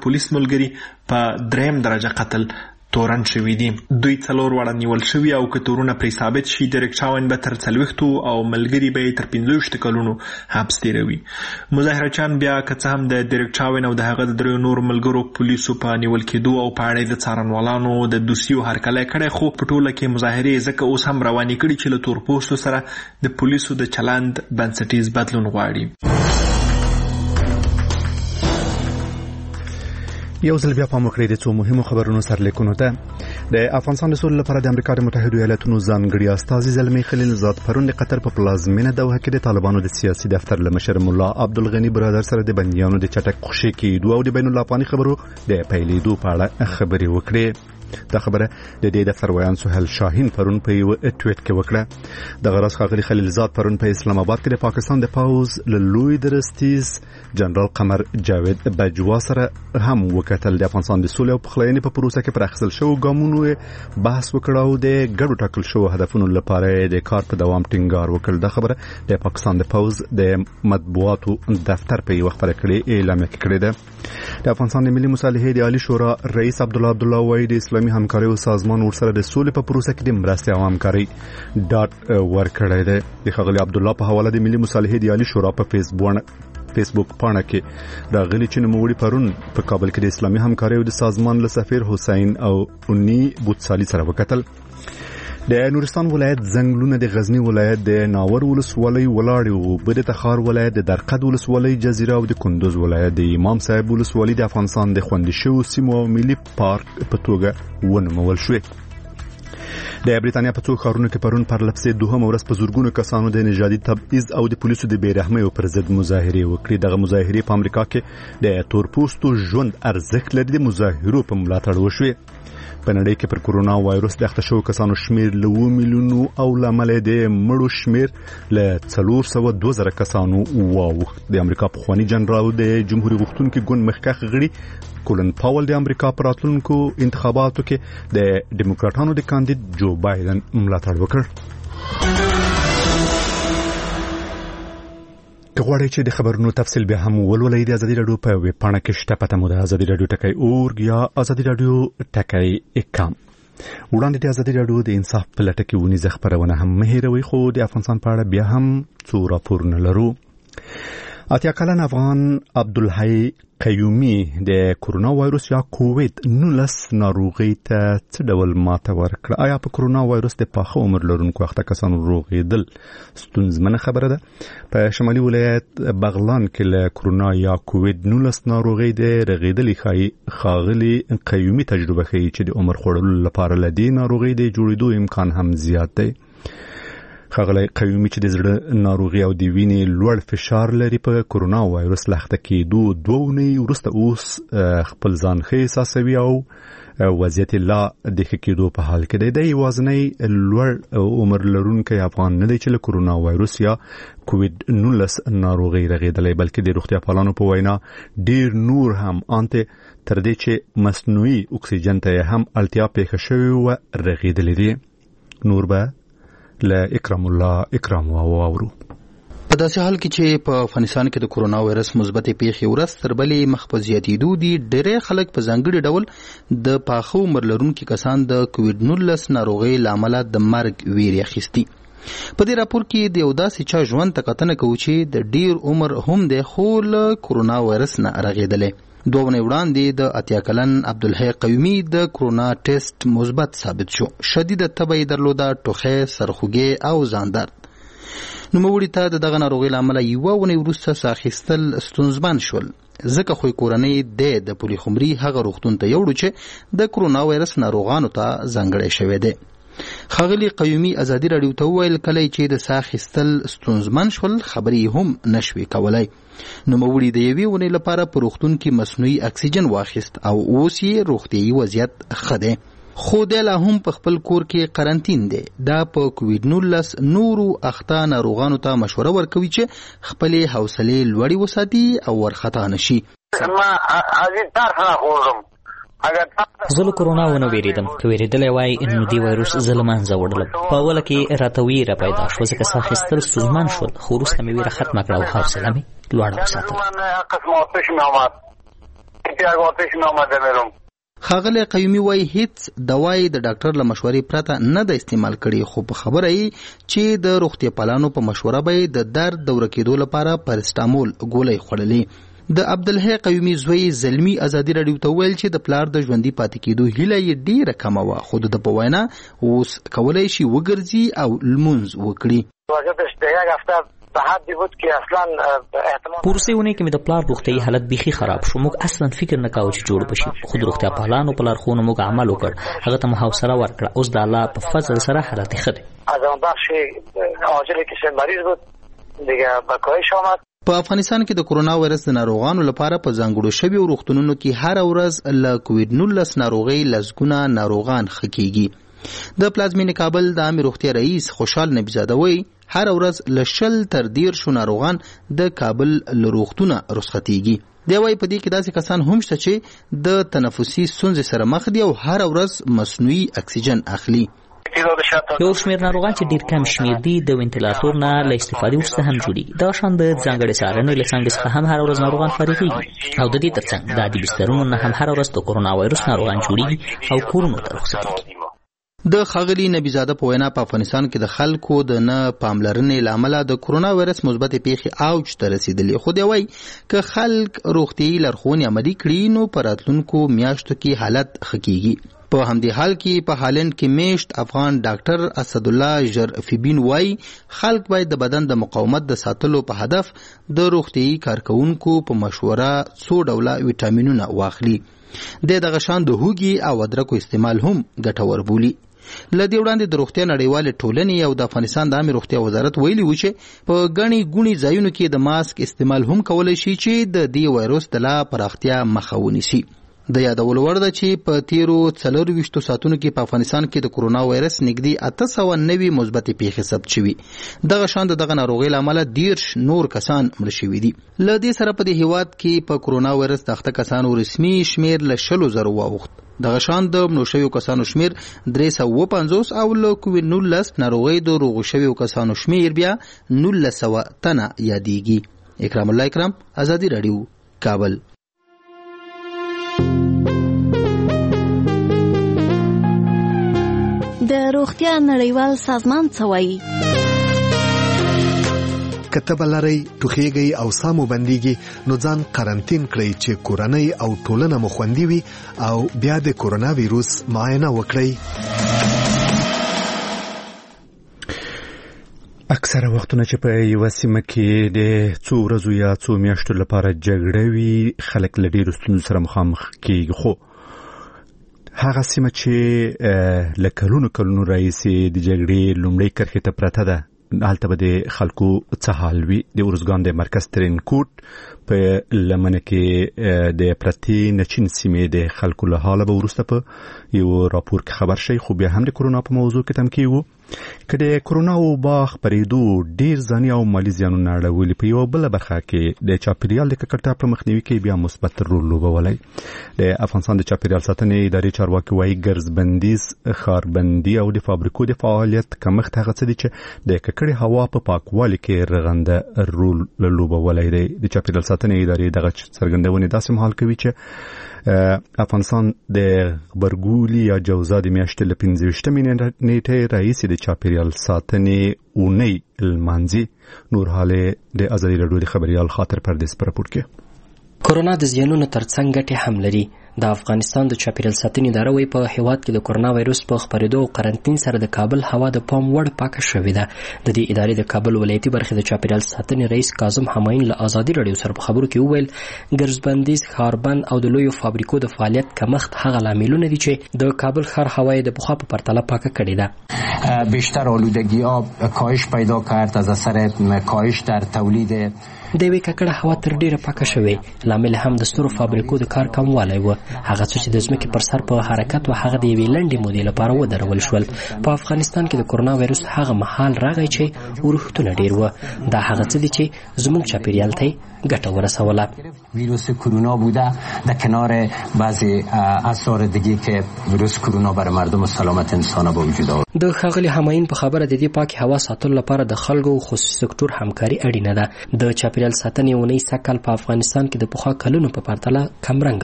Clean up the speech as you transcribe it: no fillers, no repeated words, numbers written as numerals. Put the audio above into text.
پولیس ملګري په 3 درجه قتل تورن شوي دي. دوی 4 وړه نیول شوي او که تورونه پرې ثابت شي ډیرک چاون به تر 40 او ملګري به تر 25 کلونو حبس تیروي. مظاهرچیان بیا که څه هم د ډیرک چاون او د هغه د 3 نور ملګرو پولیسو په نیول کېدو او په اړه د څارنوالانو د دوسیو هرکلی کړی، خو په ټوله کې مظاهرې ځکه اوس هم روانې کړي چې له تورپوستو سره د پولیسو د چلند بنسټیز بدلون غواړي. یو ځل بیا پام وکړئ د څو مهمو خبرونو سرلیکونو ته. د افغانستان د سولې لپاره د امریکا د متحده ایالاتونو ځانګړي استازي زلمی خلیلزاد پرون د قطر په پلازمینه دوحه کې د طالبانو د سیاسي دفتر له مشر مولا عبدالغني برادر سره د بندیانو د چټک خوشي کېدو او د بین الافغاني خبرو د پیلېدو په اړه خبرې وکړې. دا خبره د دې دفتر ویان سهیل شاهین پرون په یو ټویټ کې وکړه. د غرض ښاغلي خلیلزاد پرون په اسلام آباد کې د پاکستان د پوز له لوی درستیز جنرال قمر جاوید بجوا سره هم وکتل. د افغانستان د سولې او پخلاینې په پروسه کې پر اخیستل شوو ګامونو بحث وکړ او د ګډو ټاکل شوو هدفونو لپاره د کار په دوام ټینګار وکړ. دا خبره د پاکستان د پوز د مطبوعاتو دفتر په یو خبره کې اعلان کړی ده. د افغانستان د ملي مصالحې د عالی شورا رئیس عبدالله وحید اسلامي همکاري او سازمان ورسره د سولې په پروسه کې د مرستې او همکاري ډاټ ورکړی دی. د ښاغلي عبدالله په حواله د ملي مصالحې د عالی شورا په فیسبوک پاڼه کې راغلي چې نوموړي پرون په کابل کې د اسلامي همکاري او د سازمان له سفیر حسین او اونی بوتسالي سره وکتل. د نورستان ولایت زنګلونه د غزنی ولایت د ناور ولسوالۍ ولاړ او بده تخار ولایت د درقد ولسوالۍ جزیره او د کندوز ولایت د امام صاحب ولسوالۍ د افغانستان د خوندي شوو سیمو ملي پارک په توګه ونومول شوې. د بریتانیا په څو ښارونو کې پرون پر لپسې دوهم ورځ په زورګونو کسانو د نژادي تبعیض او د پولیسو د بیرحمۍ پر ضد مظاهرې وکړې. دغه مظاهرې په امریکا کې د تورپوستو ژوند ارزښت لري د مظاهرو په ملاتړ وشوې. په نړۍ کې پر کورونا وایروس د اخته شوو کسانو شمیر له 2 میلیونو او لامل د مړو شمیر له 402,000 کسانو واوښت. د امریکا پخوانی جنرال د جمهوریت غوښتونکي ګوند مخکښ غړي کولن پاول د امریکا پر راتلونکو انتخاباتو کې د ډیموکراټانو د کاندید جو بایدن ملاتړ وکړ. که غواړئ چې د خبرونو تفصیل بیا هم ولولئ د ازادي راډیو په ویب پاڼه کې شته پته مو د ازادي راډیو ټکی اورګ یا ازادي راډیو ټکی کام. وړاندې د ازادي راډیو د انصاف په لټه کې ونیزه خبرونه هم مه هېروئ، خو د افغانستان په اړه بیا هم څو راپورونه لرو. 80 کلن افغان عبدالحی قیومی د کورونا وایروس یا کووید-19 ناروغي ته څه ډول ماته ورکړه؟ آیا په کورونا وایروس د پاخه عمر لرونکو اخته کسانو روغېدل ستونزمنه خبره ده؟ په شمالي ولایت بغلان کې له کورونا یا کووید-19 ناروغي د رغېدلې ښاغلي قیومی تجربه ښیي چې د عمر خوړلو لپاره له دې ناروغي د جوړېدو امکان هم زیات دی. ښاغلی قیومي چې د زړه ناروغي او د وینې لوړ فشار لري په کورونا وایروس لخته کېدو 2 اونۍ وروسته اوس خپل ځان ښه احساسوي او وضعیت لا د ښه کېدو په حال کې دی. د یوازینی لوړ عمر لرونکی افغان نه دی چې له کورونا وایروس یا کووید-19 ناروغي رغېدلی، بلکې د روغتیا پالانو په وینا ډیر نور هم انته تر دې چې مصنوعي اکسیجن ته هم اړتیا پېښه شوې وه رغېدلی دي. نور به له اکرام الله اکرام واورو. په داسې حال کې چې په افغانستان کې د کورونا وایرس مثبتې پیښې ورځ تر بلې مخ په زیاتېدو دي، ډېری خلک په ځانګړي ډول د پاخه عمر لرونکي کسان د کووید-19 ناروغۍ له امله د مرګ ویرې اخیستي. په دې راپور کې د یو داسې چا ژوند ته کتنه کوو چې د ډېر عمر هم دی خو له کورونا وایرس نه رغېدلی. 2 ونې وړاندې د 80 کلن عبدالحی قیومي د کورونا ټیسټ مثبت ثابت شو. شدیده تبه یې درلوده، ټوخی، سرخوږی او ځان درد. نوموړي ته د دغه ناروغۍ له امله 1 ونې وروسته ساه اخیستل ستونزمن شول، ځکه خو کورنۍ د پولي خمري هغه روغتون ته یوړو چې د کورونا وایرس ناروغانو ته ځانګړی شوی دی. ښاغلي قیومي ازادي راډیو ته وویل کله چې د ساه اخیستل ستونزمن شول خبرې هم نشوې کولای. نوموړي د 1 ونې لپاره په روغتون کې مصنوعي اکسیجن واخیست او اوس یې روغتیایي وضعیت ښه دی، خو دی لا هم په خپل کور کې قرنطین دی. دا په کووید-19 نورو اخته ناروغانو ته مشوره ورکوي چې خپلې حوصلې لوړې وساتي او ورخطا نشي. زه له کورونا ونه ویریدم، که ویریدلی وای نو دې وایروس زه له منځه وړلم. په اوله کې راته ویره پیدا شوه ځکه ساه اخیستل ستونزمن شول، خو وروسته مې ویره ختمه کړه او حوصله مې لوړه وساتله. ښاغلی قیومي وایي هیڅ دوايي د ډاکټر له مشورې پرته نه ده استعمال کړي، خو په خبره یې چې د روغتیا پالانو په مشوره به د درد د ورکېدو لپاره پاراسټامول ګولۍ خوړلې. د عبدالحی قیومي زوی زلمی ازادي راډیو ته ویل چې د پلار د ژوندي پاتې کېدو هیله یې ډیره کمه وه، خو د په وینا اوس کولی شي وګرځي او لمونځ وکړي. په وروستۍ اونۍ کې مې د پلار روغتیایي حالت بیخي خراب شو. موږ اصلا فکر نه کاوه چې جوړ بشي، خو د روغتیا پالانو په لارښوونو موږ عمل وکړ. هغه ته مو حوصله ورکړه. اوس د الله په فضل سره حالت یې ښه دی. په افغانستان کې د کرونا وایرس د ناروغانو لپاره په ځانګړو شویو روغتونونو کې هر ورځ له کووډ-19 ناروغۍ لسګونه ناروغان ښه کېږي. د پلازمینې کابل د عامې روغتیا رئیس خوشحال نبیزاده وایي هر ورځ له 20 تر 30 ناروغان د کابل له روغتونه رخصتېږي. دی وایي په دې کې داسې کسان هم شته چې د تنفسي ستونزې سره مخ دي او هر ورځ مصنوعي اکسیجن اخلي. یو شمېر ناروغان چې ډېر کم شمېر دي د وینټیلاتور نه له استفادې وروسته هم جوړېږي. دغه شان د ځانګړې څارنې له څانګې څخه هم هر ورځ ناروغان فارغېږي او د دې ترڅنګ د عادي بسترونو نه هم هر ورځ د کرونا وایرس ناروغان جوړېږي او کورونو ته رخصتېږي. د ښاغلي نبیزاده په وینا په افغانستان کې د خلکو د نه پاملرنې له امله د کرونا وایرس مثبتې پیښې اوج ته رسېدلې، خو دی وایي که خلک روغتیایي لارښوونې عملي کړي نو په راتلونکو میاشتو کې حالت ښه کېږي. په همدې حال کې په هالند کې میشت افغان ډاکټر اسدالله ژرفیبین وایي خلک باید د بدن د مقاومت د ساتلو په هدف د روغتیایي کارکوونکو په مشوره څو ډوله ویټامینونه واخلي. دغه شان د هوږې او ادرکو استعمال هم ګټور بولي. له دې وړاندې د روغتیا نړیوالې ټولنې او د افغانستان د عامې روغتیا وزارت ویلي و چې په ګڼې ګوڼې ځایونو کې د ماسک استعمال هم کولی شي چې د دې وایرس د لا پراختیا مخه ونیسي. د یادولو وړ ده چې په تیرو 24 ساعتونو کې په افغانستان کې د کرونا وایرس نږدې 890 مثبتې پیښې ثبت شوي. دغه شان دغه ناروغۍ له امله 10 نور کسان مړه شوي دي. له دې سره په دې هیواد کې په کرونا وایرس د اخته کسانو رسمي شمېر له 100,000 واوښت. دغه شان د مړو شویو کسانو شمېر 350 او له کووډ-19 ناروغۍ د روغو شویو کسانو شمېر بیا 1900 تنه یادېږي. اکرام الله اکرام، ازادي راډیو، کابل. د روغتیا نړیوال سازمان څه وایي؟ کتب لري ټوخیږي او سامو بنديږي نو ځان قرنټین کړئ چې کورنۍ او ټولنه مو خوندي وي او بیا د کرونا وایرس معاینه وکړئ. اکثره وختونه چې په یو سیمه کې د څو ورځو یا څو میاشتو لپاره جګړه وي خلک له ډېرو ستونزو سره مخامخ کېږي، خو هغه سیمه چې له کلونو راهیسې د جګړې لومړۍ کرښې ته پرته ده هلته به د خلکو څه حال وي. د ارزګان د مرکز ترینکوټ په لمنه کې د پرتې نچین سیمې د خلکو له حاله به وروسته په یو راپور کې خبر شي، خو بیا هم د کرونا په موضوع کې تم کېږو که د کرونا وبا خپرېدو ډېر ځاني او مالي زیانونه اړولي. په یوه بله برخه کې د چاپېریال د ککړتیا په مخنیوي کې بیا مثبت رول لوبولی. د افغانستان د چاپېریال ساتنې ادارې چارواکي وایي ګرځبندیز، ښاربندي او د فابریکو د فعالیت کمښت هغه څه دي چې د ککړې هوا په پاکوالي کې رغنده رول لوبولی دی. د چاپېریال ساتنې ادارې دغه څرګندونې داسې مهال کوي چې افغانستان د غبرګولي یا جوزا د میاشتې له 15 نیټې راهیسې د چاپېریال ساتنې اونۍ لمانځي. نور حالې د ازادي راډیو د خبریال خاطر پردیس په راپور کې. کرونا د زیانونو ترڅنګ ګټې هم لري. د افغانستان د چاپیریال ساتنې اداره وايي په هیواد کې د کرونا وایرس په خپرېدو او قرنټین سره د کابل هوا د پام وړ پاکه شوې ده. د دې ادارې د کابل ولایتي برخې د چاپیریال ساتنې رئیس کاظم همایون له ازادي راډیو سره په خبرو کې وویل ګرځبندیز، ښاربند او د لویو فابریکو د فعالیت کمښت هغه لاملونه دي چې د کابل ښار هوا د پخوا په پرتله پاکه کړې ده. بیشتر آلودگی آب کاهش پیدا کرد از اثر کاهش در تولید د یوې ککړه هوا تر ډیره پاکه شوې. لامل هم د سترو فابریکو د کار کموالی و. هغه څه چې د ځمکې پر سر په حرکت و هغه د یوې لنډې مودې لپاره ودرول شول. په افغانستان کې د کرونا وایرس هغه مهال راغی چې ورښتونه ډیر و. دا هغه څه دي چې زموږ چاپیریال ته ګټه ورسوله. ویروس کرونا بوده در کنار بعضی آثار دیگه که ویروس کرونا بر مردم و سلامت انسان به وجود آورد. د ښاغلي همایون په خبره د دې پاکې هوا ساتلو لپاره د خلکو او خصوصي سکتور همکاري اړینه ده. د چاپیریال ساتنې اونۍ سږ کال په افغانستان کې د پخوا کلونو په پرتله کمرنګ